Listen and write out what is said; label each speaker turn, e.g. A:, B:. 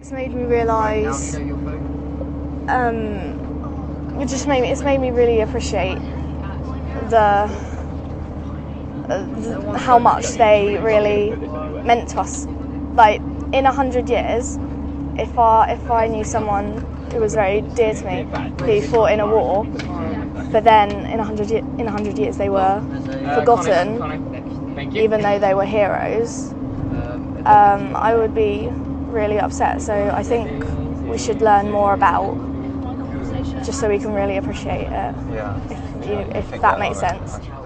A: It's made me realise, it's made me really appreciate how much they really meant to us. Like, in 100 years, if I knew someone who was very dear to me, who fought in a war, but then in 100 years they were forgotten, even though they were heroes, I would be really upset. So I think we should learn more about, just so we can really appreciate it, if that makes sense.